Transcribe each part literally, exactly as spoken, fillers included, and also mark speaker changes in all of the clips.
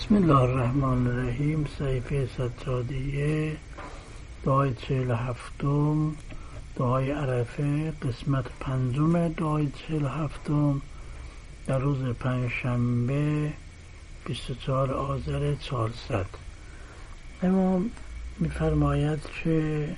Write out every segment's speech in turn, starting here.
Speaker 1: بسم الله الرحمن الرحیم. صحیفه سجادیه، دعای چهل هفتم، دعای عرفه، قسمت پنجم دعای چهل هفتم در روز پنجشنبه بیست و چهار آذر چهارصد. امام می‌فرماید که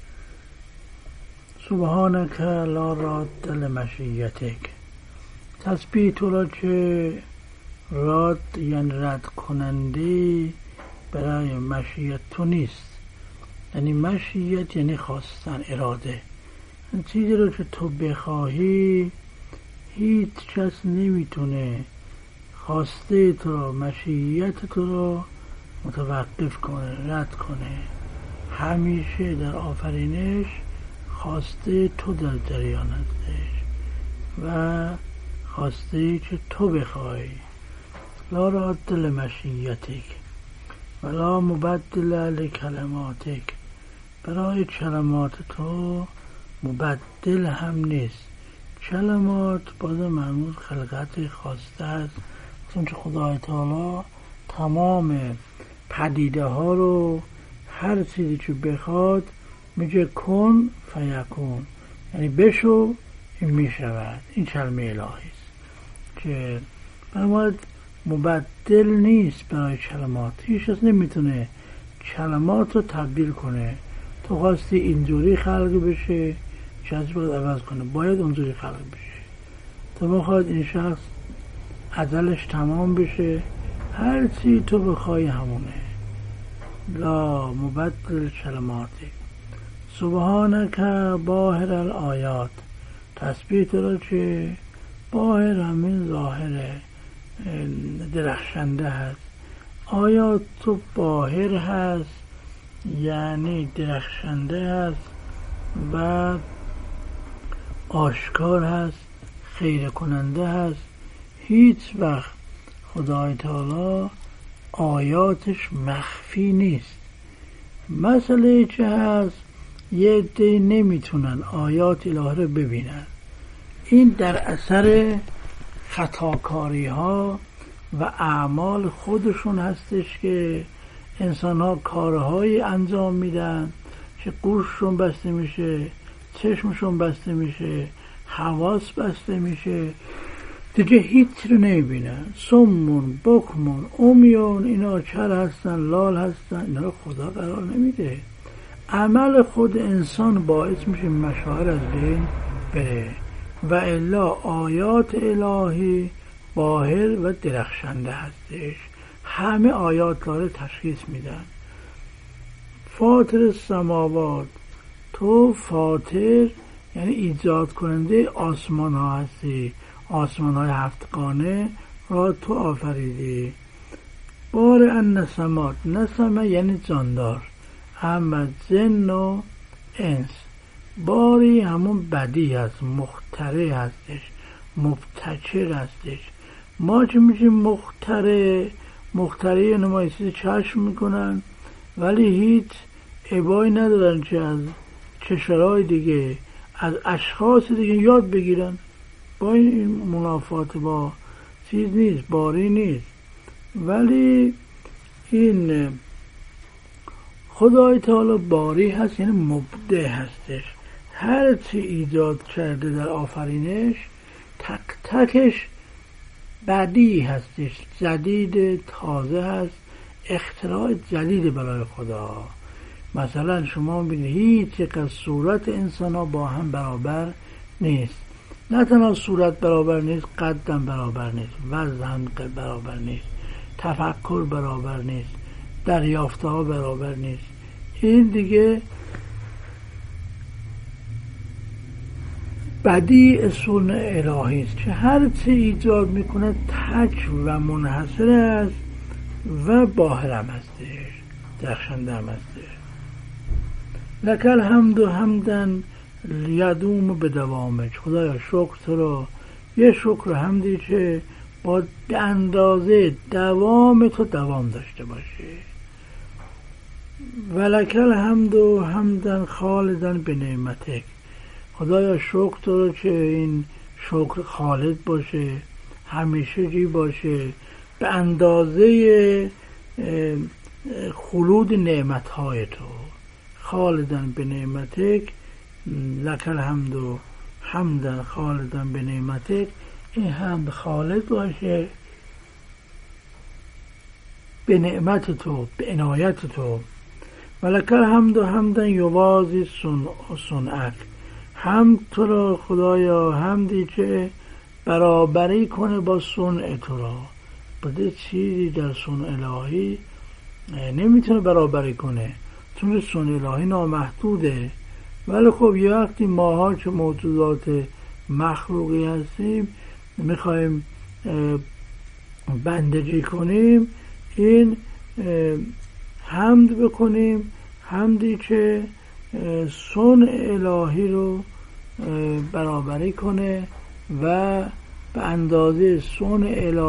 Speaker 1: سبحانک لا راد لمشیتک، تسبیح تو را که راد یعنی رد کننده برای مشیت تو نیست. یعنی مشیت یعنی خواستن، اراده. این چیزی رو که تو بخواهی هیچ کس نمیتونه خواسته تو رو، مشیت تو رو متوقف کنه، رد کنه. همیشه در آفرینش خواسته تو در جریان هستش و خواسته که تو بخوای. لا راد لمشیتک ولا مبدل لکلماتک، برای کلمات تو مبدل هم نیست. کلمات باز مرموز خلقت خواسته است، چون که خدای تعالی تمام پدیده ها رو هر چیزی که بخواد میگه کن فیکون، یعنی بشو این میشود. این کلمه الهی است که فرمود مبدل نیست برای کلمات. هیچ کس نمیتونه کلمات رو تبدیل کنه. تو خواستی اینجوری خلق بشه، کسی باید عوض کنه، باید اونجوری خلق بشه. تو بخواد این شخص اجلش تمام بشه، هر چی تو بخوای همونه. لا مبدل کلماتی. سبحانک باهر الآیات، تسبیح تو را که باهر همین ظاهره، درخشنده هست. آیات تو باهر هست یعنی درخشنده هست و آشکار هست، خیره کننده هست. هیچ وقت خدای تعالی آیاتش مخفی نیست. مسئله چه هست؟ یه عده نمیتونن آیات الهی رو ببینن. این در اثر خطاکاری ها و اعمال خودشون هستش که انسان ها کارهایی انجام میدن که گوششون بسته میشه، چشمشون بسته میشه، حواس بسته میشه، دیگه هیچ رو نمیبینن. سمون، بکمون، امیون، اینا چر هستن، لال هستن. اینا رو خدا قرار نمیده. عمل خود انسان باعث میشه مشاعر از بین بره و الا آیات الهی باهر و درخشنده هستش. همه آیات داره تشخیص میدن. فاطر السماوات، تو فاطر یعنی ایجاد کننده آسمان ها هستی. آسمان های هفتگانه را تو آفریدی. بار ان نسمات، نسمه یعنی جاندار، اما جن و انس. باری همون بدی هست، مخترع هستش، مبتکر هستش. ما چه میشیم مخترع؟ مخترع یعنی ما چیزی چشم میکنن ولی هیچ ابایی ندارن که از کشورهای دیگه، از اشخاص دیگه یاد بگیرن. با این منافات با چیز نیست، باری نیست. ولی این خدای تعالی باری هست یعنی مبدع هستش. هر چی ایجاد کرده در آفرینش تک تکش بدی هستش، جدید، تازه هست، اختراع جدید برای خدا. مثلا شما ببینید هیچ یک از صورت انسان ها با هم برابر نیست. نه تنها صورت برابر نیست، قدم برابر نیست، وزن برابر نیست، تفکر برابر نیست، دریافته ها برابر نیست. این دیگه بدیع صنع الهی است که هر چی ایجاد میکنه تک و منحصر است و باهر هم هستش، درخشنده هم هستش. لک الحمد حمدن یدوم به دوامش، خدایا شکر تو رو، یه شکر حمدی که با اندازه دوام تو دوام داشته باشه. ولک الحمد حمدن خالدن به نعمتک، خدایا شکر تو رو که این شکر خالد باشه، همیشه جی باشه، به اندازه خلود نعمتهای تو. خالدن به نعمتک، لک الحمد و حمدن خالدن به نعمتک، این حمد خالد باشه به نعمت تو، به عنایت تو. و لک الحمد و حمدن یوازی صنعک، حمد تو را خدایا حمدی که برابری کنه با صنع تو را. بده چیزی در صنع الهی نمیتونه برابری کنه، چون صنع الهی نامحدوده. ولی خب یه وقتی ماها که موجودات مخلوقی هستیم میخوایم بندگی کنیم، این حمد بکنیم، حمدی که صنع الهی رو برابری کنه و به اندازه صنع الهی.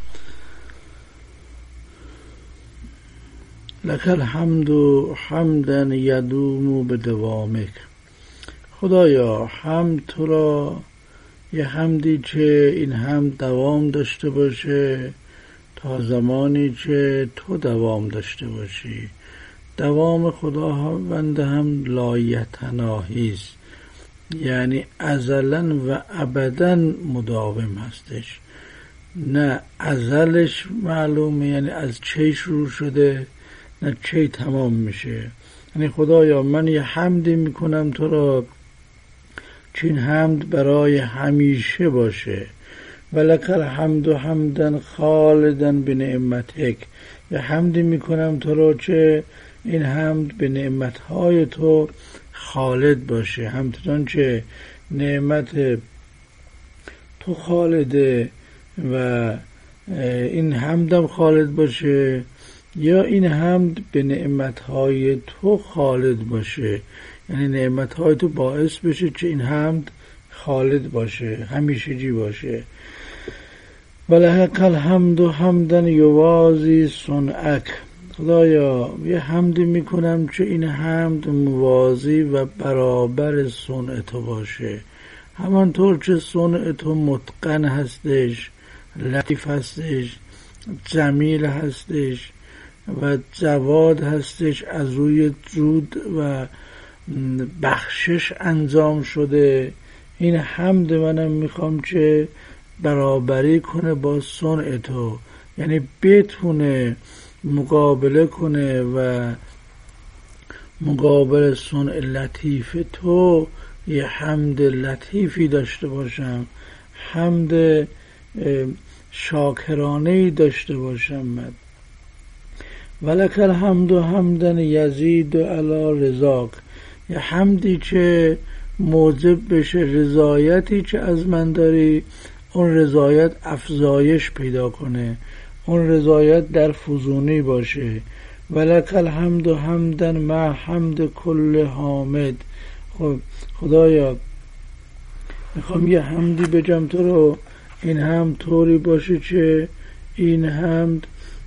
Speaker 1: لک الحمد حمدا یدوم به دوامک، خدایا حمد تو را یه حمدی که این حمد دوام داشته باشه تا زمانی که تو دوام داشته باشی. دوام خداوند هم لایتناهی است، یعنی ازلا و ابدا مداوم هستش. نه ازلش معلومه، یعنی از چه شروع شده، نه چه تمام میشه. یعنی خدایا من یه حمدی میکنم تو را که این حمد برای همیشه باشه. ولک الحمد حمدا خالدا به نعمتک، یه حمدی میکنم تو را که این حمد به نعمتهای تو خالد باشه، همچنان که نعمت تو خالده و این حمدم خالد باشه، یا این حمد به نعمتهای تو خالد باشه، یعنی نعمتهای تو باعث بشه که این حمد خالد باشه، همیشگی باشه. ولک الحمد حمدا یوازی صنعک، خدایا یه حمدی میکنم که این حمد موازی و برابر صنع تو باشه. همانطور که صنع تو متقن هستش، لطیف هستش، جمیل هستش و جواد هستش، از روی جود و بخشش انجام شده، این حمد منم میخوام که برابری کنه با صنع تو، یعنی بتونه مقابله کنه و مقابل صنع لطیف تو یه حمد لطیفی داشته باشم، حمد شاکرانه‌ای داشته باشم من. ولک الحمد حمدا یزید علی رضاک، یه حمدی که موجب بشه رضایتی که از من داری، اون رضایت افزایش پیدا کنه، اون رضایت در فزونی باشه. ولک الحمد حمدا مع حمد کل حامد، خب خدایا میخوام یه حمدی بگم تو رو، این حمد طوری باشه که این حمد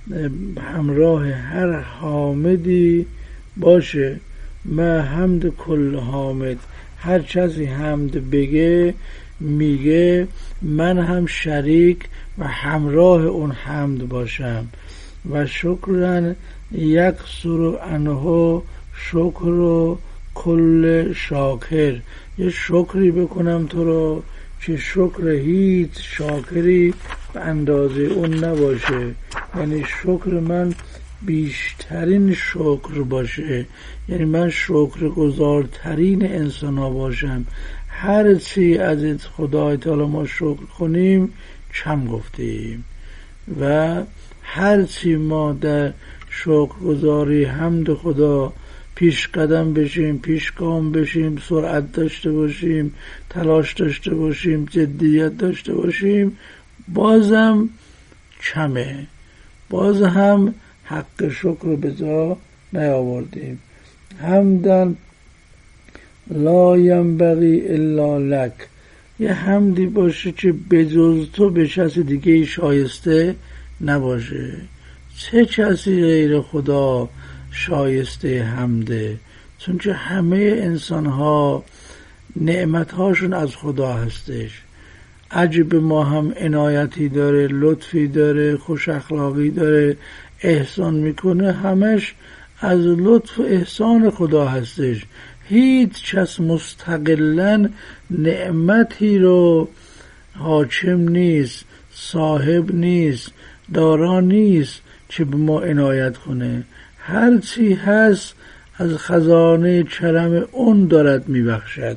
Speaker 1: همراه هر حامدی باشه. مع حمد کل حامد، هر کسی حمد بگه میگه من هم شریک و همراه اون حمد باشم. و شکرن یکسر عنه شکر کل شاکر، یه شکری بکنم تو رو که شکر هیچ شاکری به اندازه اون نباشه، یعنی شکر من بیشترین شکر باشه، یعنی من شکر گزارترین انسان ها باشم. هر چی از خدای تعالی ما شکر کنیم کم گفتیم و هر چی ما در شکر گزاری حمد خدا پیش قدم بشیم، پیش گام بشیم، سرعت داشته باشیم، تلاش داشته باشیم، جدیت داشته باشیم، بازم کمه، باز هم حق شکر رو به جا نیاوردیم. حمدن لا ینبغی الا لک، یه حمدی باشه که بجز تو به کسی دیگه شایسته نباشه. چه کسی غیر خدا شایسته حمده؟ چون که همه انسان ها نعمت هاشون از خدا هستش. عجب ما هم عنایتی داره، لطفی داره، خوش اخلاقی داره، احسان میکنه همش از لطف و احسان خدا هستش. هیچ کس مستقلاً نعمتی رو حاکم نیست، صاحب نیست، دارا نیست که به ما عنایت کنه. هر چی هست از خزانه کرم اون دارد میبخشد.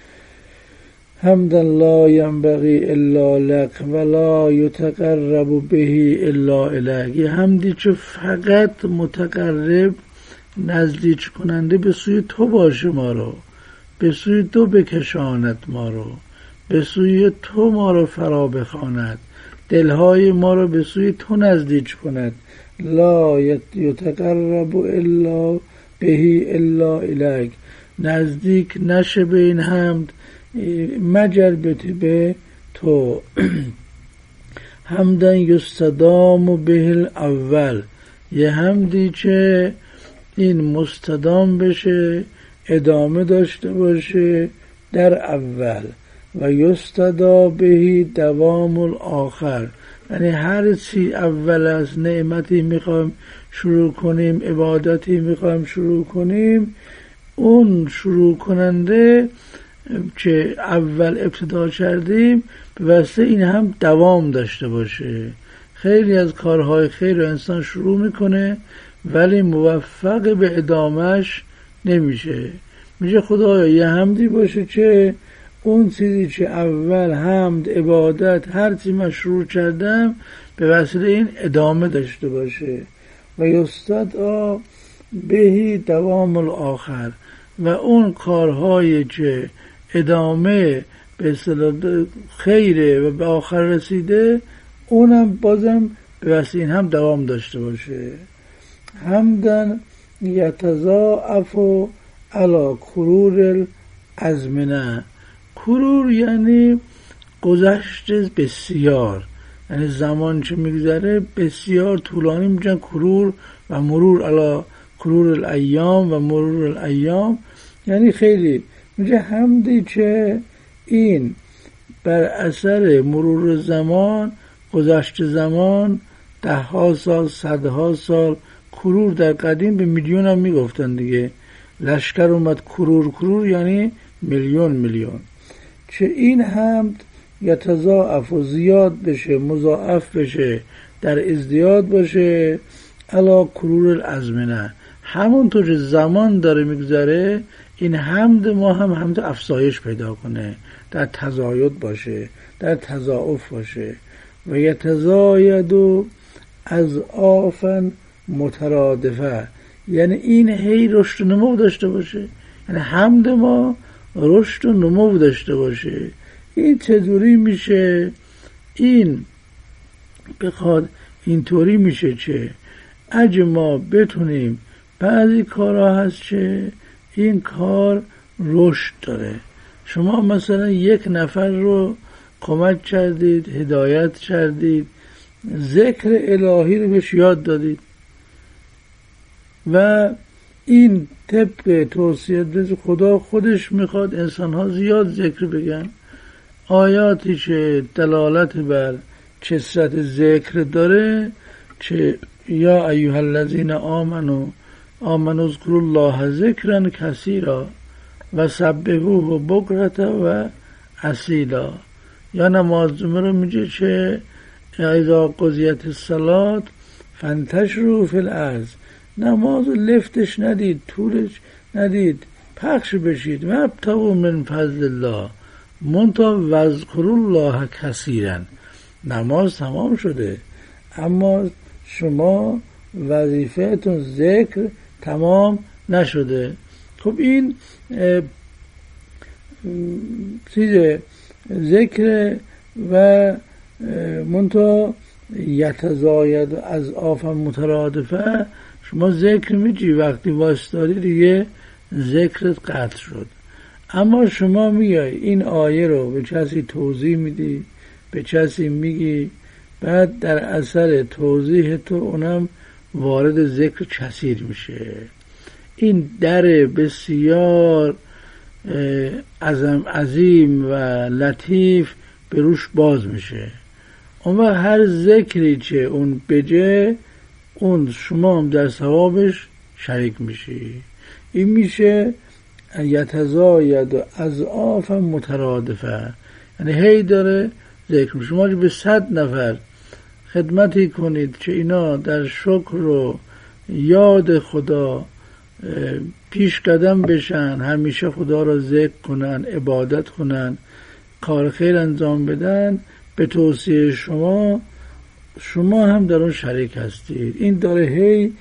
Speaker 1: حمدا لا ینبغی الا لک ولا یتقرب به الا الیک. یه حمدی که فقط متقرب، نزدیک کننده به سوی تو باشه، ما رو به سوی تو بکشاند، ما رو به سوی تو ما رو فرا بخواند، دلهای ما رو به سوی تو نزدیک کند. لا یتقرب الا به الا الیک. نزدیک نشه به این حمد مگر به تو. حمدن یستدام به الاول. یه حمدی که این مستدام بشه، ادامه داشته باشه در اول. و یستدا به دوام الاخر. یعنی هر چی اول از نعمتی میخوایم شروع کنیم، عبادتی میخوایم شروع کنیم، اون شروع کننده که اول ابتدا کردیم به واسطه این هم دوام داشته باشه. خیلی از کارهای خیر رو انسان شروع میکنه ولی موفق به ادامهش نمیشه. میشه خدایا یه حمدی باشه که اون چیزی که اول حمد، عبادت، هر چی من شروع کردم به واسطه این ادامه داشته باشه. و یستدعا بهی دوام الاخر. و اون کارهایی که ادامه به اصطلاح خیره و به آخر رسیده اونم بازم به واسطه این هم دوام داشته باشه. حمدن یتضاعف علی کرور الازمنه. کرور یعنی گذشت بسیار، یعنی زمان که میگذره بسیار طولانی میگن کرور. و مرور علی کرور الایام و مرور الایام یعنی خیلی. میگه حمدی که این بر اثر مرور زمان، گذشت زمان، ده ها سال، صدها سال، کرور در قدیم به میلیون هم میگفتن دیگه. لشکر اومد کرور کرور یعنی میلیون میلیون. که این حمد یتضاعف و زیاد بشه، مضاعف بشه، در ازدیاد باشه علی کرور الازمنه. همونطور که زمان داره میگذره این حمد ما هم حمد افزایش پیدا کنه، در تزاید باشه، در تضاعف باشه. و یتزاید از آفن مترادفه. یعنی این هی رشد و نمو داشته باشه، یعنی حمد ما رشد و نمو داشته باشه. این چطوری میشه؟ این بخواد اینطوری میشه که اگه ما بتونیم، بعضی کارها هست که این کار رشد داره. شما مثلا یک نفر رو کمک کردید، هدایت کردید، ذکر الهی رو بهش یاد دادید و این طبق توصیه خدا خودش میخواد انسانها زیاد ذکر بگن. آیاتی که دلالت بر کثرت ذکر داره که یا ایها الذین آمنوا آمنوا اذکروا الله ذکرا کثیرا و سبحوه بکرة و اصیلا. یا نماز جمعه رو میگه که اذا قضیت الصلاة فانتشروا فی الارض. نماز لفتش ندید، طولش ندید، پخش بشید. و ابتغوا من فضل الله منتها واذکروا الله کثیرا. نماز تمام شده اما شما وظیفه‌تون ذکر تمام نشده. خب این چیز ذکر و منتها یتزاید از آفن مترادفه. شما ذکر میگی، وقتی واسطاری دیگه ذکرت قطع شد. اما شما میای این آیه رو به کسی توضیح میدی، به کسی میگی، بعد در اثر توضیح تو اونم وارد ذکر کثیر میشه. این در بسیار عظیم عظیم و لطیف به روش باز میشه. اما هر ذکری که اون بجه اون شما هم در ثوابش شریک میشی. این میشه یتزاید و اضعاف مترادفه، یعنی هی داره ذکر میشه. شما به صد نفر خدمتی کنید که اینا در شکر و یاد خدا پیش قدم بشن، همیشه خدا را ذکر کنن، عبادت کنن، کار خیر انجام بدن، به توصیه شما شما هم در اون شریک هستید. این داره هی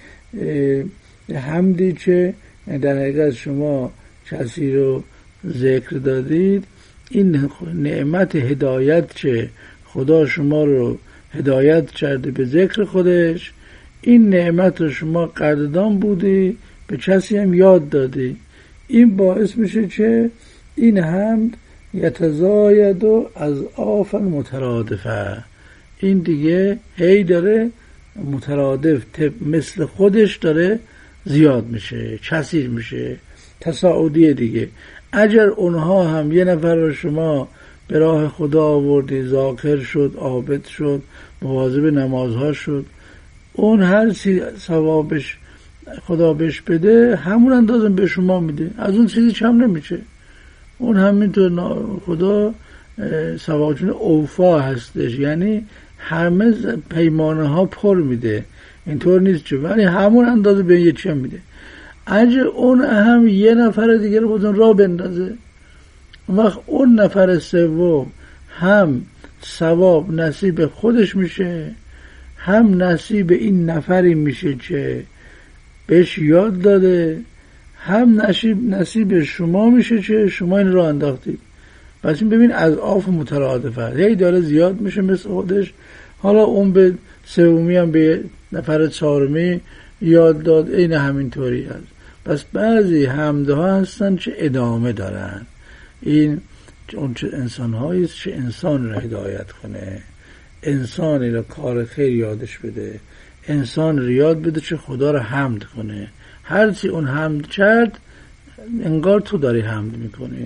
Speaker 1: حمدی که در حقیقت شما کسی رو ذکر دادید، این نعمت هدایت که خدا شما رو هدایت کرده به ذکر خودش، این نعمت رو شما قدردان بودی، به کسی هم یاد دادی. این باعث میشه که این حمد یتزاید و اضعاف مترادفه، این دیگه هی داره مترادف مثل خودش داره زیاد میشه، کثیر میشه، تصاعدی دیگه. اگر اونها هم یه نفر رو شما به راه خدا آوردی، ذاکر شد، عابد شد، مواظب نمازها شد، اون هر چی ثوابش خدا بهش بده همون اندازه به شما میده، از اون چیزی کم نمیشه. اون همینطور خدا ثوابشون اوفا هستش، یعنی همه پیمانه ها پر میده، اینطور نیست چه، ولی همون اندازه به یه چه میده. اگه اون هم یه نفر دیگه رو بودن را بندازه، اون وقت اون نفر سوم هم ثواب نصیب خودش میشه، هم نصیب این نفری میشه که بهش یاد داده، هم نصیب نصیب شما میشه که شما این را انداختید. پس این ببین از آف مترادفه هی داره زیاد میشه مثل خودش. حالا اون به سومی هم به نفر چهارمی یاد داد، این همینطوری هست. پس بعضی حمدها هستن که ادامه دارن. این اون چه انسان هایی است که انسان را هدایت کنه، انسانی را کار خیر یادش بده، انسان را یاد بده که خدا را حمد کنه. هرچی اون حمد کرد انگار تو داری حمد میکنی.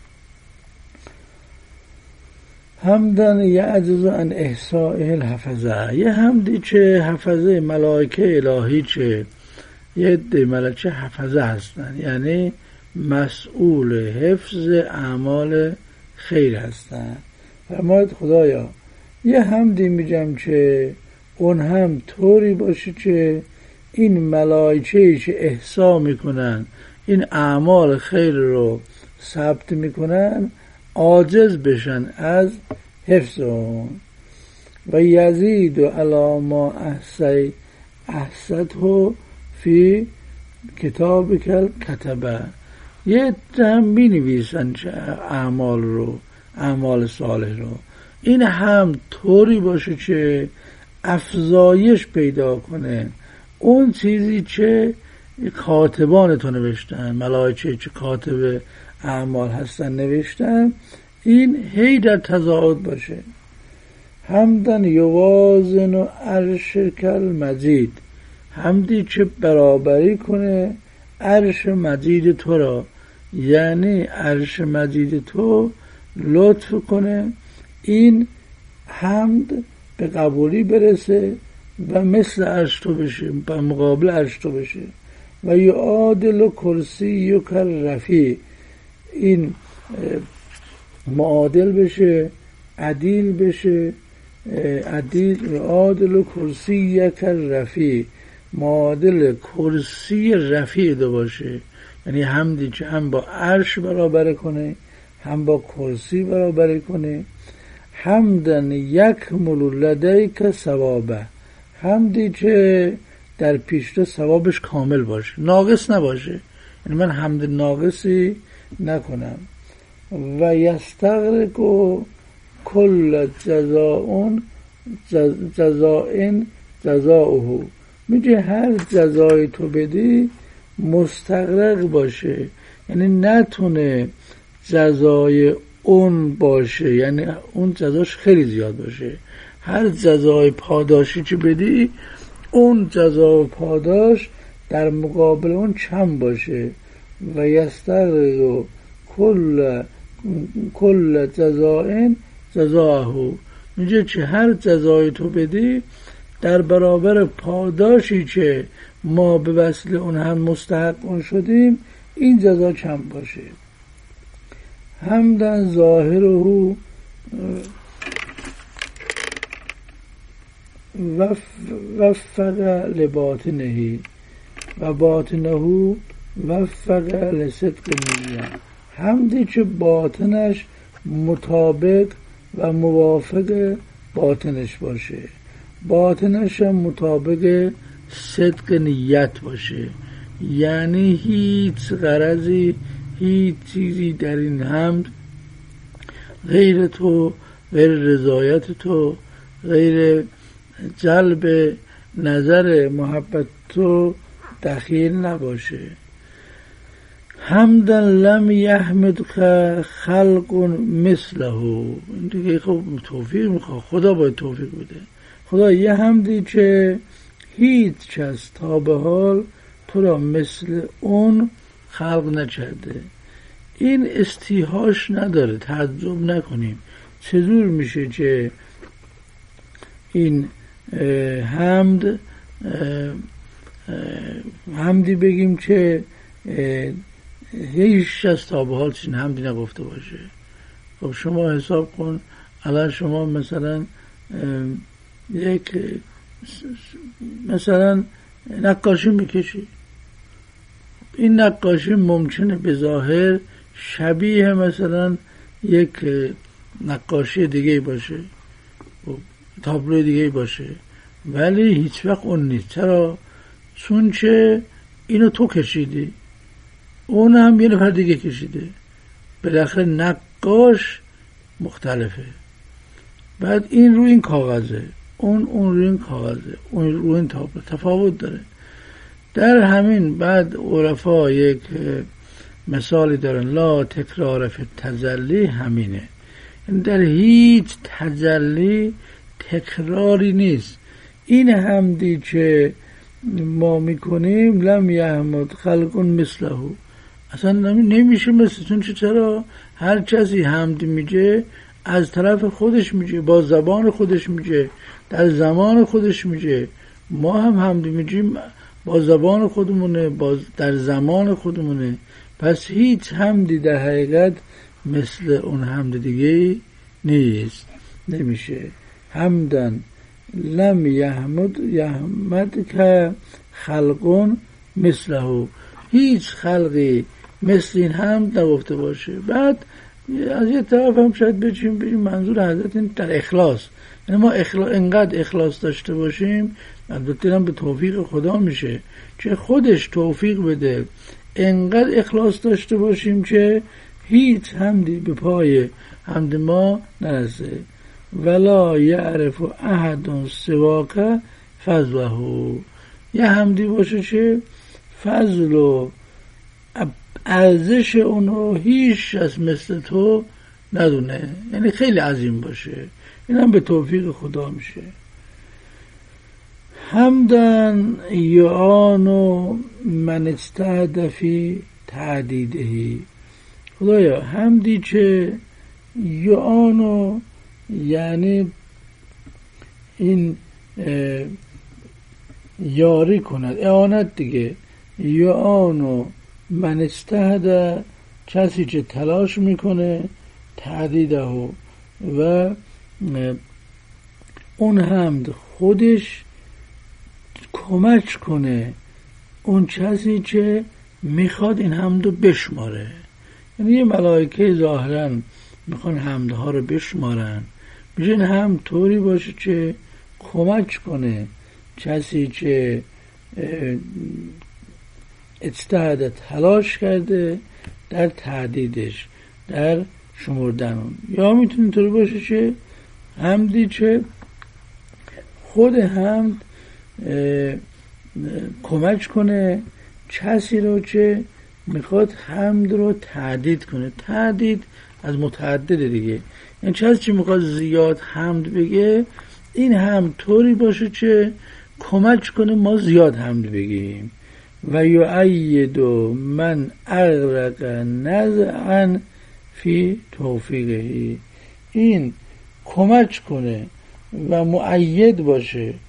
Speaker 1: حمدن یعجز عن احصائه الحفظه، یه حمدی که حفظه ملائکه الهی که یه عده ملائکه حفظه هستن، یعنی مسئول حفظ اعمال خیر هستن. فرماید خدایا یه حمدی میگم که اون هم طوری باشه که این ملائکه‌ای که احصا میکنن، این اعمال خیر رو ثبت میکنن، عاجز بشن از حفظ اون. و یزید و علی ما احصی احصته فی کتاب کل کتبه، یه هم بینویسن اعمال رو، اعمال صالح رو. این هم طوری باشه که افزایش پیدا کنه اون چیزی که کاتبان تو نوشتن، ملائکه که کاتب اعمال هستن نوشتن، این هی در تضاعف باشه. حمدن یوازن و عرش کل مجید، حمدی که برابری کنه عرش مجید تو را، یعنی عرش مجید تو لطف کنه این حمد به قبولی برسه و مثل عرش تو بشه، به مقابل عرش تو بشه. و یعادل کرسی و کر رفیع، این معادل بشه، عدیل بشه، عدیل یعادل کرسی یک رفیع، معادل کرسی رفیع دو باشه، یعنی حمدی که هم با عرش برابر کنه هم با کرسی برابر کنه. حمدن یکمل لدیک ثوابه، حمدی که در پیش تو ثوابش کامل باشه، ناقص نباشه، یعنی من حمد ناقصی نکنم. و یستغرق کل جزاء جزاء جزاؤه، میگه هر جزای تو بدی مستغرق باشه، یعنی نتونه جزای اون باشه، یعنی اون جزاش خیلی زیاد باشه. هر جزای پاداشی که بدی اون جزا و پاداش در مقابل اون کم باشه. و یستغرق کل کل جزاء جزاءه، میگه که هر جزای تو بدی در برابر پاداشی که ما به وسیله اون هم مستحق اون شدیم این جزا کم باشه. حمدن ظاهره وفق لباطنه و باطنه وفق لصدق نیه. حمدی که باطنش مطابق و موافق باطنش باشه، باطنش هم مطابق صدق نیت باشه. یعنی هیچ غرضی، هیچ چیزی در این حمد غیر تو، غیر رضایت تو، غیر جلب نظر محبت تو دخیل نباشه. حمدا لم یحمد خلق مثله. این دیگه خب توفیق میخواد، خدا باید توفیق بده. خدا یه حمدی که هیچ کس تا به حال تو را مثل اون خلق نکرده. این استیحاش نداره، تعجب نکنیم. چجور میشه که این حمد حمدی بگیم که هیچ کس تا به حال چین حمدی نگفته باشه؟ خب شما حساب کن، الان شما مثلا یک مثلا نقاشی میکشی، این نقاشی ممکنه به ظاهر شبیه مثلا یک نقاشی دیگه باشه، تابلو دیگه باشه، ولی هیچ وقت اون نیست. چرا؟ چون که اینو تو کشیدی، اون هم یه نفر دیگه کشیده، بالاخره نقاش مختلفه. بعد این رو این کاغذه، اون اون رو این کاغذه، اون رو این تابلو، تفاوت داره. در همین بعد عرفا یک مثالی دارن، لا تکرار فی تجلی، همینه. در هیچ تجلی تکراری نیست. این حمدی که ما میکنیم لم یحمد خلق مثله، اصلا نمیشه مثل. چون چرا؟ هر کسی حمد میگه از طرف خودش میگه، با زبان خودش میگه، در زمان خودش میگه. ما هم حمد میگیم با زبان خودمونه، با در زمان خودمونه. پس هیچ حمدی در حقیقت مثل اون حمد دیگه نیست، نمیشه. حمدن لم یحمد یحمد که خلقون مثله، هیچ خلقی مثل این حمد نگفته باشه. بعد از یه طرف هم شاید بچیم بگیم منظور حضرت این در اخلاص، یعنی ما اخلا... انقدر اخلاص داشته باشیم، البته هم به توفیق خدا میشه که خودش توفیق بده، انقدر اخلاص داشته باشیم که هیچ حمدی به پای حمد ما نرسه. ولا یعرف احد سواک فضله، یه حمدی باشه که فضل و ارزش اونو هیچ از مثل تو ندونه، یعنی خیلی عظیم باشه. این هم به توفیق خدا میشه. حمدن یعانو من اجتهد فی تعدیدهی. خدایا حمدی که یعانو یعنی این یاری کند، اعانت دیگه. یعانو من اجتهد، کسی که تلاش میکنه، تعدیده و اون حمد خودش کمک کنه اون کسی که میخواد این حمد رو بشماره. یعنی یه ملائکه ظاهرا میخوان حمدها رو بشمارن، میشه این حمد طوری باشه که کمک کنه کسی که اجتهاد تلاش کرده در تعدیدش، در شمردن اون. یا میتونه طوری باشه که حمدی که خود حمد کمک کنه کسی رو که میخواد حمد رو تعدید کنه. تعدید از متعدد دیگه، یعنی کسی که میخواد زیاد حمد بگه، این حمد طوری باشه که کمک کنه ما زیاد حمد بگیم. و یؤید من اغرق نزعا فی توفیقه، این کمک کنه و مؤید باشه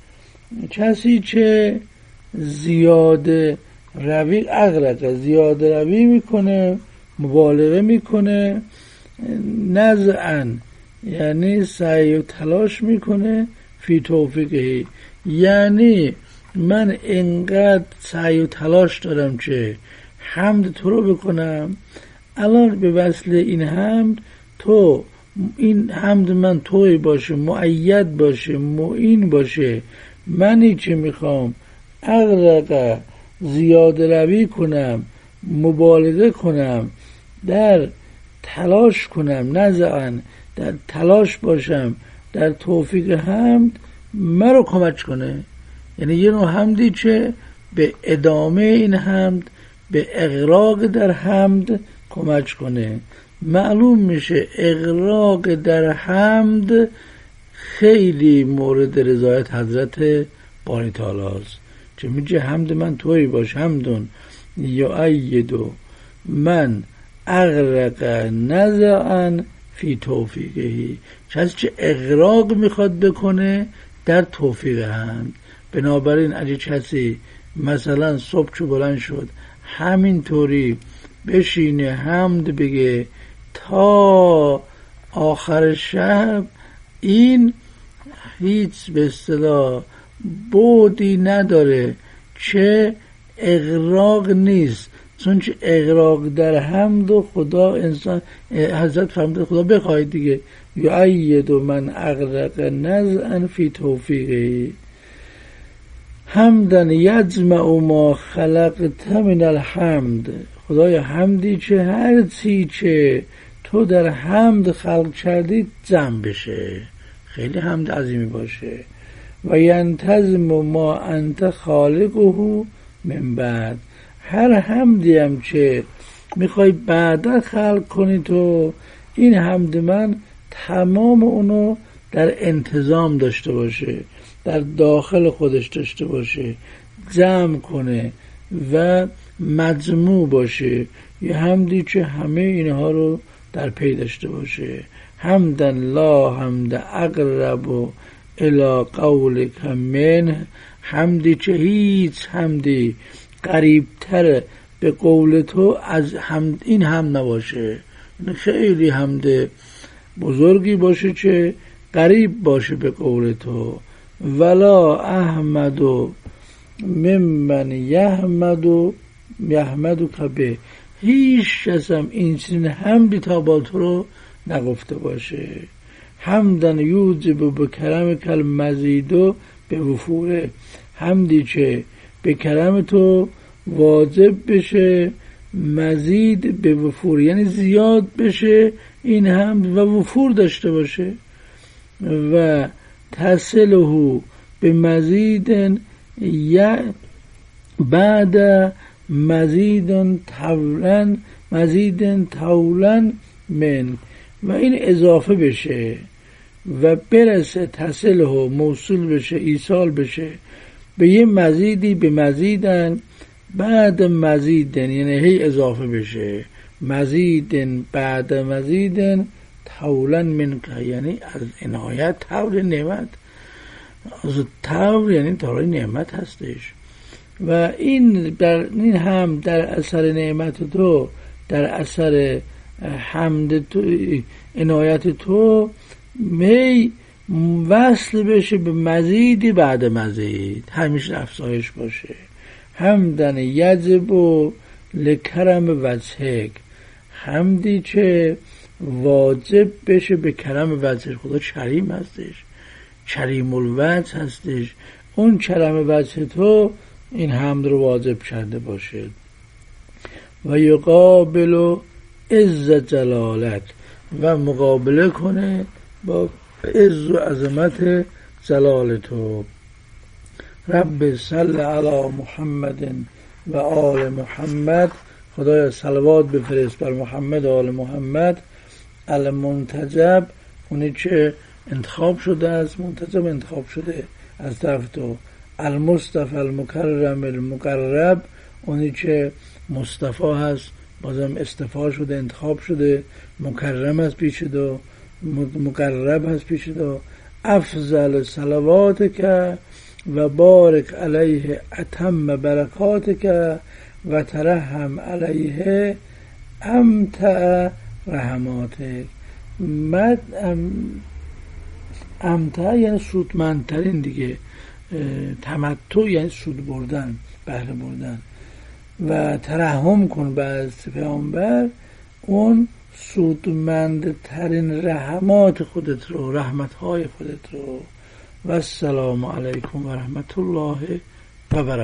Speaker 1: کسی که زیاده روی اغرقه، زیاده روی میکنه، مبالغه میکنه، نزعاً یعنی سعی و تلاش میکنه، فی توفیقه یعنی من اینقدر سعی و تلاش دارم که حمد تو رو بکنم، الان به وصل این حمد تو، این حمد من توی باشه، مؤید باشه، معین باشه، منی که میخوام اغرقه زیاده روی کنم، مبالغه کنم، در تلاش کنم، نزعاً در تلاش باشم در توفیق حمد، مرا کمک کنه. یعنی یه نوع حمدی که به ادامه این حمد، به اغراق در حمد کمک کنه. معلوم میشه اغراق در حمد خیلی مورد رضایت حضرت باری تعالی است، که میگه حمد من توی باش، حمدون یؤیدو من اغرق نزعاً فی توفیقهی، کسی که اغراق میخواد بکنه در توفیق حمد. بنابراین اگه کسی مثلا صبح چو بلند شد همینطوری بشینه حمد بگه تا آخر شب، این هیچ به اصطلاح بودی نداره که اغراق نیست، چون که اغراق در حمد و خدا انسان حضرت فرمود خدا بخواهید دیگه، یؤید من اغرق نزعا فی توفیقه حمدن یجمع ما خلقت من الحمد، خدای حمدی که هر چی که تو در حمد خلق کردی جمع بشه، خیلی حمد عظیمی باشه. و ینتظم ما انت خالقه من بعد، هر حمدی هم که میخوای بعدا خلق کنی تو، این حمد من تمام اونو در انتظام داشته باشه، در داخل خودش داشته باشه، جمع کنه و مجموع باشه، یه حمدی که همه اینها رو در پی داشته باشه. حمدن لا حمد اقرب و الی قولک من، حمدی که هیچ حمدی قریبتر به قول تو از حمد این حمد نباشه، خیلی حمد بزرگی باشه که قریب باشه به قول تو. ولا احمد و ممن یحمد و یحمد و کبه، هیچ کسم این چنین حمدی تا با تو رو نگفته باشه. حمدن یوجب به کرم کل مزیدو به وفوره، حمدی که به کرم تو واجب بشه، مزید به وفور یعنی زیاد بشه این حمد و وفور داشته باشه. و تصله به مزیدن یا بعد مزیدن طولن مزیدن طولن من، و این اضافه بشه و برسه، تصله موصول بشه، ایصال بشه به یه مزیدی، به مزیدن بعد مزیدن یعنی هی اضافه بشه، مزیدن بعد مزیدن طولن من، یعنی از عنایت طول نعمت، از طول یعنی طول نعمت هستش. و این در این هم در اثر نعمت تو، در اثر حمد تو، عنایت تو می وصل بشه به مزیدی بعد مزید، همیشه افزایش باشه. حمدن یجب لکرم وجهک، حمدی که واجب بشه به کرم وجهش، خدا کریم هستش، کریم الوجه هستش، اون کرم وجه تو این حمد رو واجب کرده باشه. و یقابل عز جلالک، و مقابله کنه با عز و عظمت جلال تو. رب صل علی محمد و آل محمد، خدایا صلوات بفرست بر محمد و آل محمد. المنتجب، اونی که انتخاب شده از منتجب، انتخاب شده از طرف تو. المصطفى المکرم المقرب، اونی که مصطفی هست، بازم اصطفا شده، انتخاب شده، مکرم هست پیش دو، مقرب هست پیش دو. افضل صلوات که و بارک علیه اتم برکاتک و ترحم علیه امتع رحماتک. مد ام امتع یعنی سودمندترین دیگه، تمتع یعنی سود بردن، بهره بردن. و ترحم کن بر پیامبر اون سودمندترین رحمات خودت رو، رحمتهای خودت رو. و السلام علیکم و رحمت الله و برکاته.